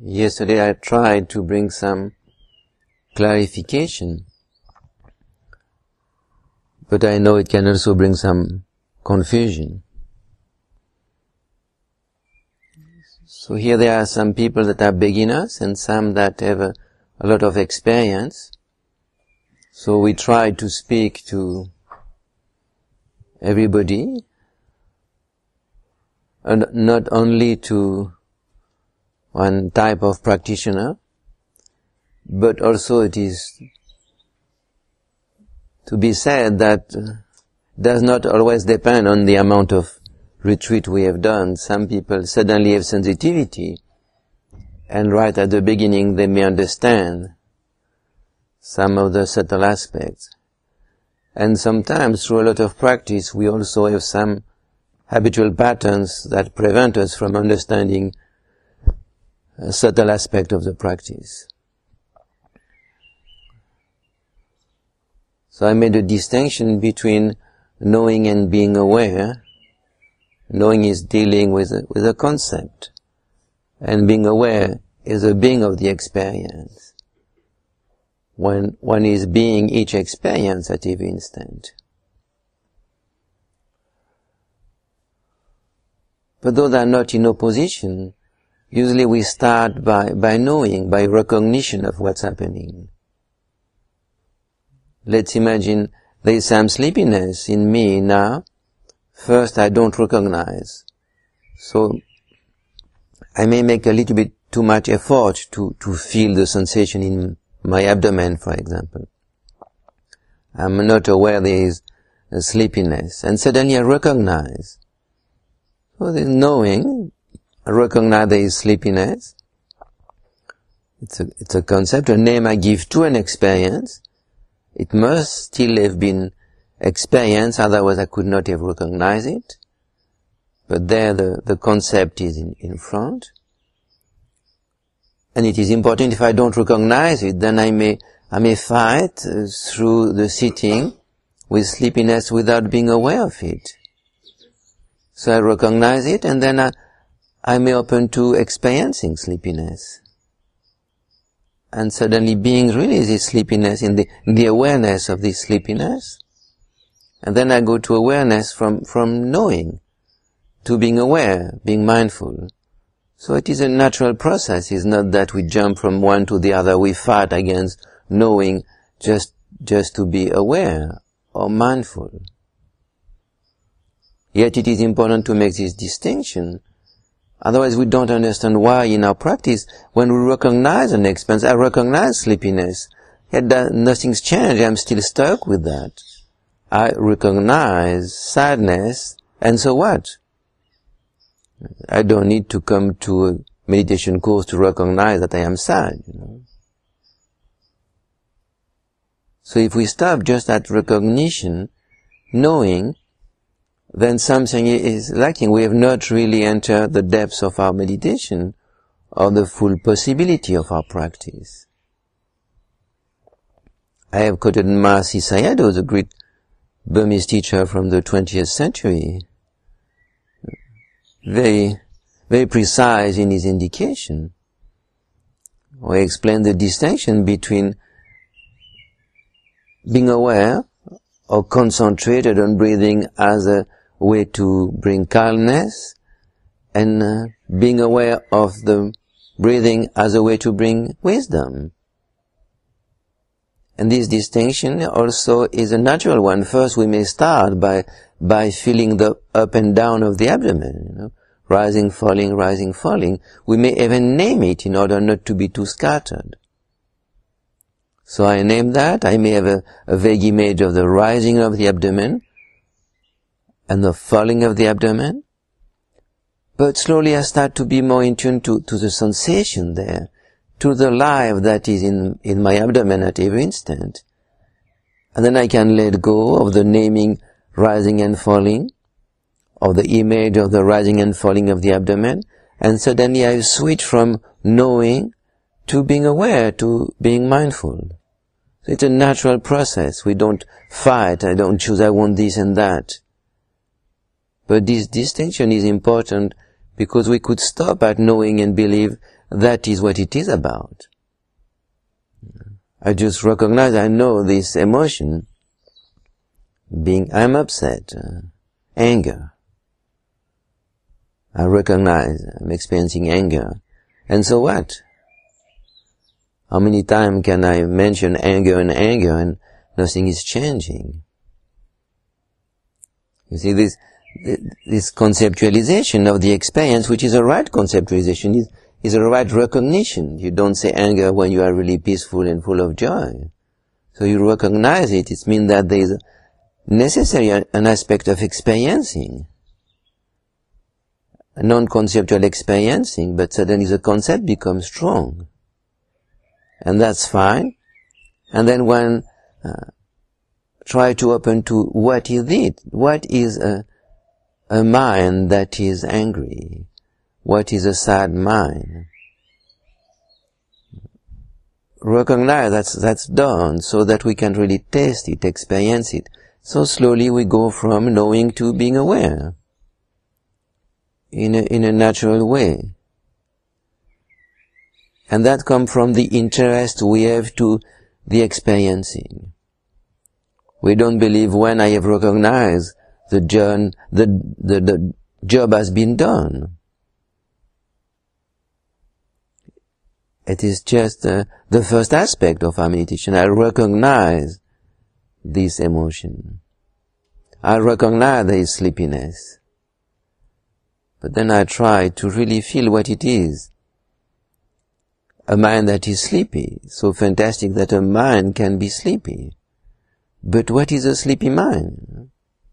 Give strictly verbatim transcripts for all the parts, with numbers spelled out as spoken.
Yesterday I tried to bring some clarification, but I know it can also bring some confusion. So here there are some people that are beginners and some that have a, a lot of experience. So we try to speak to everybody, and not only to one type of practitioner, but also it is to be said that uh, does not always depend on the amount of retreat we have done. Some people suddenly have sensitivity, and right at the beginning they may understand some of the subtle aspects. And sometimes through a lot of practice we also have some habitual patterns that prevent us from understanding a subtle aspect of the practice. So I made a distinction between knowing and being aware. Knowing is dealing with a, with a concept, and being aware is a being of the experience. When one is being each experience at every instant. But those are not in opposition. Usually we start by, by knowing, by recognition of what's happening. Let's imagine there is some sleepiness in me now. First I don't recognize. So I may make a little bit too much effort to, to feel the sensation in my abdomen, for example. I'm not aware there is a sleepiness, and suddenly I recognize. So there's knowing, I recognize there is sleepiness. It's a, it's a concept, a name I give to an experience. It must still have been experienced, otherwise I could not have recognized it. But there the, the concept is in, in front. And it is important, if I don't recognize it, then I may, I may fight uh, through the sitting with sleepiness without being aware of it. So I recognize it, and then I, I may open to experiencing sleepiness. And suddenly being really this sleepiness, in the, in the awareness of this sleepiness. And then I go to awareness from, from knowing, to being aware, being mindful. So it is a natural process. It's not that we jump from one to the other, we fight against knowing just, just to be aware or mindful. Yet it is important to make this distinction. Otherwise we don't understand why in our practice, when we recognize an experience, I recognize sleepiness, yet that nothing's changed, I'm still stuck with that. I recognize sadness, and so what? I don't need to come to a meditation course to recognize that I am sad, you know. So if we stop just at recognition, knowing, then something is lacking. We have not really entered the depths of our meditation or the full possibility of our practice. I have quoted Mahasi Sayadaw, the great Burmese teacher from the twentieth century, very, very precise in his indication. We explain the distinction between being aware or concentrated on breathing as a way to bring calmness, and uh, being aware of the breathing as a way to bring wisdom. And this distinction also is a natural one. First we may start by by feeling the up and down of the abdomen, you know, rising, falling, rising, falling. We may even name it in order not to be too scattered. So I name that. I may have a, a vague image of the rising of the abdomen and the falling of the abdomen. But slowly I start to be more in tune to, to the sensation there, to the life that is in, in my abdomen at every instant. And then I can let go of the naming rising and falling, of the image of the rising and falling of the abdomen, and suddenly I switch from knowing to being aware, to being mindful. So it's a natural process. We don't fight, I don't choose, I want this and that. But this distinction is important because we could stop at knowing and believe that is what it is about. I just recognize, I know this emotion, being, I'm upset, uh, anger. I recognize I'm experiencing anger. And so what? How many times can I mention anger and anger and nothing is changing? You see, this, this conceptualization of the experience, which is a right conceptualization, is, is a right recognition. You don't say anger when you are really peaceful and full of joy. So you recognize it. It means that there is necessary an aspect of experiencing. A non-conceptual experiencing, but suddenly the concept becomes strong. And that's fine. And then one uh, try to open to what is it? What is a, a mind that is angry? What is a sad mind? Recognize that's, that's done so that we can really taste it, experience it. So slowly we go from knowing to being aware. In a, in a natural way. And that comes from the interest we have to the experiencing. We don't believe when I have recognized the, job, the, the, the job has been done. It is just uh, the first aspect of our meditation. I recognize this emotion. I recognize there is sleepiness. But then I try to really feel what it is. A mind that is sleepy. So fantastic that a mind can be sleepy. But what is a sleepy mind?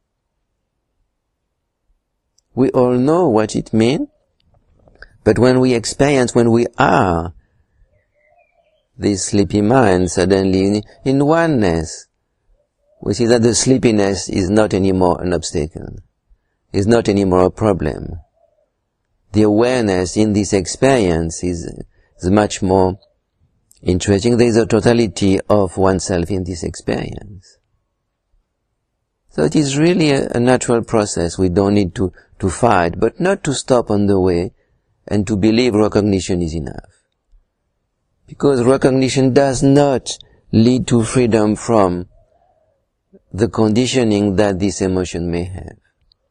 We all know what it means. But when we experience, when we are this sleepy mind, suddenly in oneness, we see that the sleepiness is not anymore an obstacle. Is not anymore a problem. The awareness in this experience is, is much more interesting. There is a totality of oneself in this experience. So it is really a, a natural process. We don't need to, to fight, but not to stop on the way and to believe recognition is enough. Because recognition does not lead to freedom from the conditioning that this emotion may have.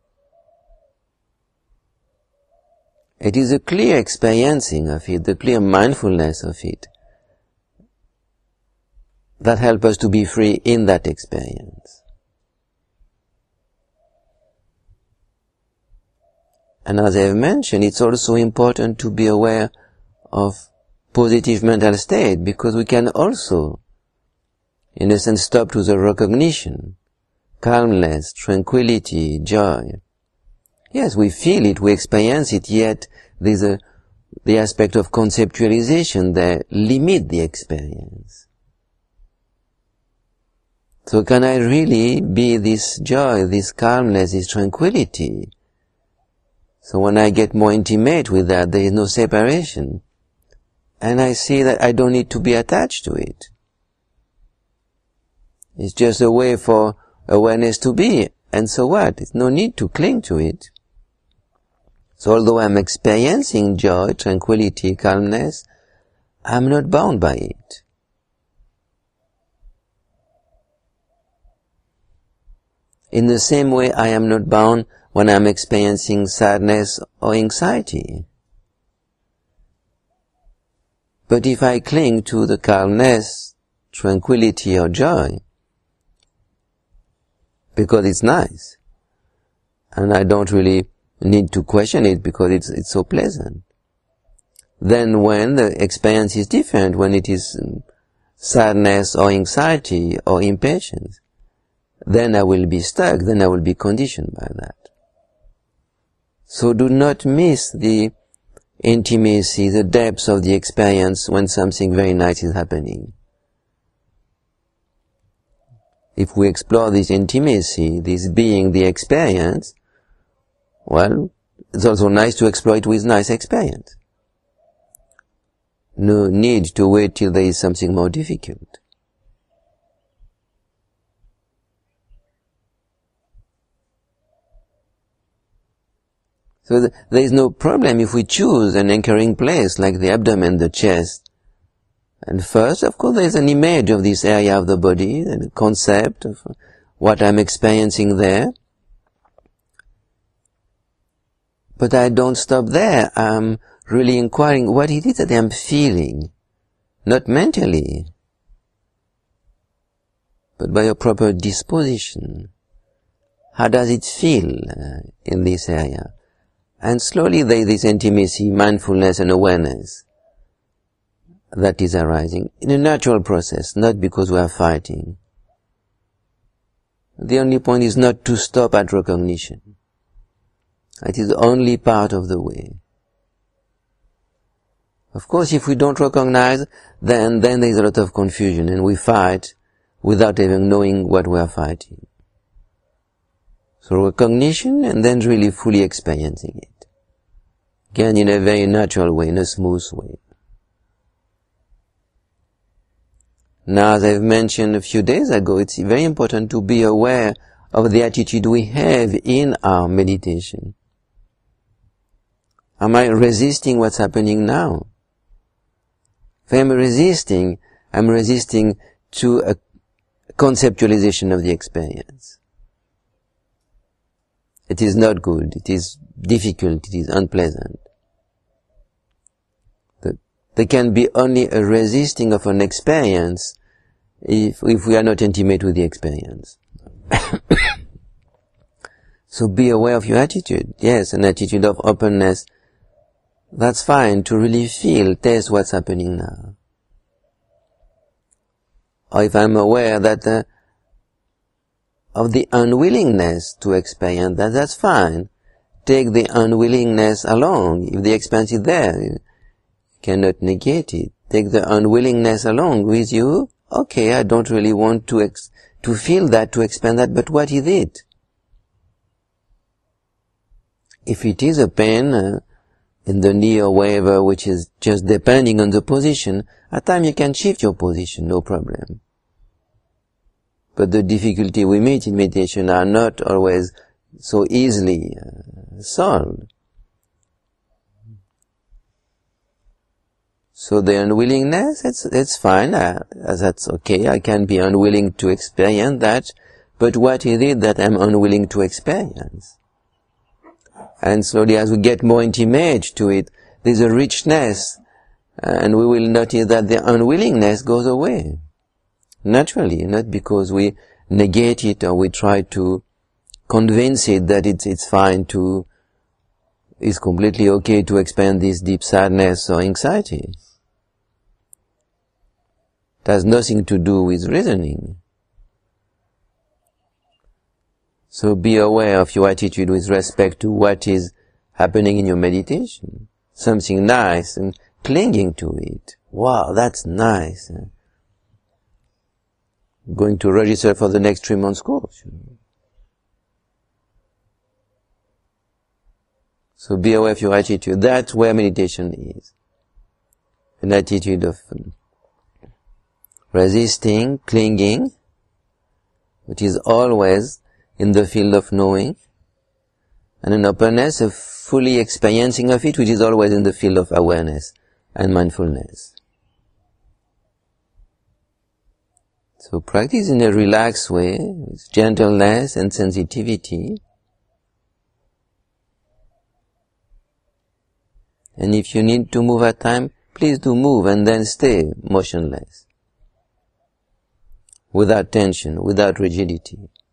It is a clear experiencing of it, the clear mindfulness of it, that helps us to be free in that experience. And as I have mentioned, it's also important to be aware of positive mental state, because we can also, in a sense, stop to the recognition, calmness, tranquility, joy. Yes, we feel it, we experience it, yet there's a, the aspect of conceptualization that limit the experience. So can I really be this joy, this calmness, this tranquility? So when I get more intimate with that, there is no separation. And I see that I don't need to be attached to it. It's just a way for awareness to be. And so what? There's no need to cling to it. So although I'm experiencing joy, tranquility, calmness, I'm not bound by it. In the same way, I am not bound when I'm experiencing sadness or anxiety. But if I cling to the calmness, tranquility or joy, because it's nice, and I don't really need to question it because it's, it's so pleasant, then when the experience is different, when it is sadness or anxiety or impatience, then I will be stuck, then I will be conditioned by that. So do not miss the intimacy, the depths of the experience when something very nice is happening. If we explore this intimacy, this being the experience, well, it's also nice to explore it with nice experience. No need to wait till there is something more difficult. So th there is no problem if we choose an anchoring place like the abdomen, the chest. And first, of course, there is an image of this area of the body, and a concept of what I'm experiencing there. But I don't stop there. I'm really inquiring what it is that I'm feeling, not mentally, but by a proper disposition. How does it feel uh, in this area? And slowly there is this intimacy, mindfulness and awareness that is arising in a natural process, not because we are fighting. The only point is not to stop at recognition. It is only part of the way. Of course, if we don't recognize, then, then there is a lot of confusion and we fight without even knowing what we are fighting. So recognition and then really fully experiencing it. Again, in a very natural way, in a smooth way. Now, as I've mentioned a few days ago, it's very important to be aware of the attitude we have in our meditation. Am I resisting what's happening now? If I'm resisting, I'm resisting to a conceptualization of the experience. It is not good, it is difficult, it is unpleasant. There can be only a resisting of an experience if, if we are not intimate with the experience. So be aware of your attitude. Yes, an attitude of openness. That's fine, to really feel, taste what's happening now. Or if I'm aware that uh, of the unwillingness to experience that, that's fine. Take the unwillingness along. If the experience is there, you cannot negate it. Take the unwillingness along with you. Okay, I don't really want to ex to feel that, to expand that, but what is it? If it is a pain uh, in the knee or wherever, which is just depending on the position, at times you can shift your position, no problem. But the difficulty we meet in meditation are not always so easily uh, solved. So the unwillingness, it's, it's fine, uh, that's okay, I can be unwilling to experience that, but what is it that I'm unwilling to experience? And slowly as we get more intimate to it, there's a richness, and we will notice that the unwillingness goes away. Naturally, not because we negate it or we try to convince it that it's, it's fine to, it's completely okay to experience this deep sadness or anxiety. It has nothing to do with reasoning. So be aware of your attitude with respect to what is happening in your meditation. Something nice and clinging to it. Wow, that's nice. Going to register for the next three months course. So be aware of your attitude. That's where meditation is. An attitude of um, resisting, clinging, which is always in the field of knowing, and an openness of fully experiencing of it, which is always in the field of awareness and mindfulness. So practice in a relaxed way, with gentleness and sensitivity. And if you need to move at time, please do move and then stay motionless. Without tension, without rigidity.